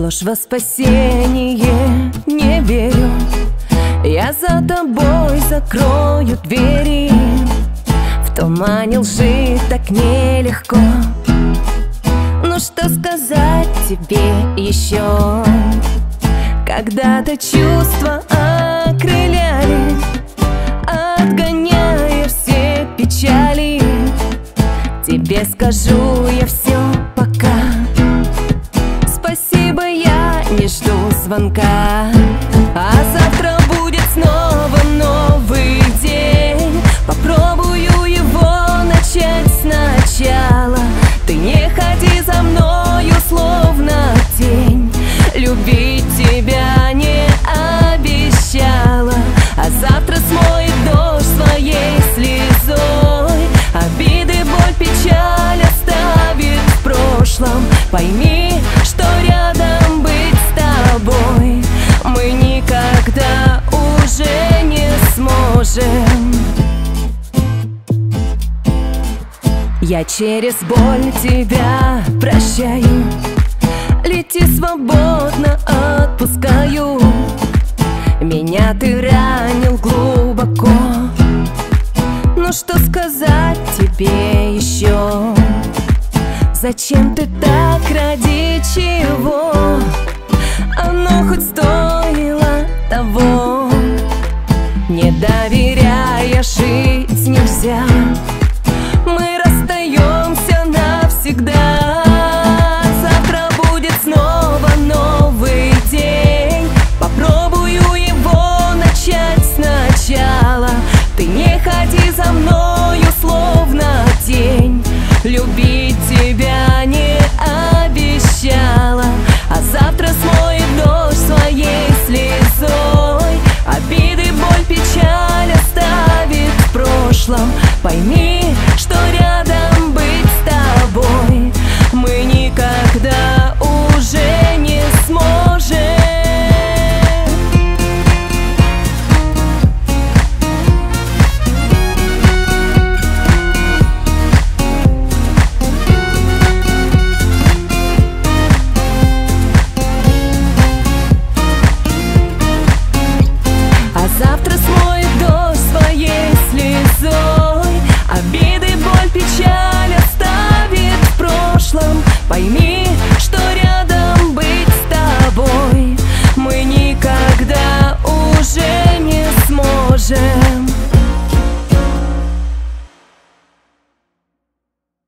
Ложь во спасение не верю, я за тобой закрою двери. В тумане лжи так нелегко. Ну что сказать тебе еще? Когда-то чувства окрыляли, отгоняя все печали. Тебе скажу я все пока. Спасибо, я не жду звонка. А завтра будет снова новый день. Попробую его начать сначала. Ты не ходи за мною, словно тень. Любить тебя не обещала, а завтра смоет дождь своей слезой. Обиды, боль, печаль оставит в прошлом. Пойми, что рядом быть с тобой мы никогда уже не сможем. Я через боль тебя прощаю, лети свободно, отпускаю. Меня ты ранил глубоко. Ну что сказать тебе еще? Зачем ты так, ради чего? Оно хоть стоило того. Не доверяя, жить нельзя. Мы расстаемся навсегда. Завтра будет снова новый день. Попробую его начать сначала. Ты не ходи за мною, словно тень. Любить тебя не обещала, а завтра смоет дождь своей слезой. Обиды, боль, печаль оставит в прошлом. Пойми,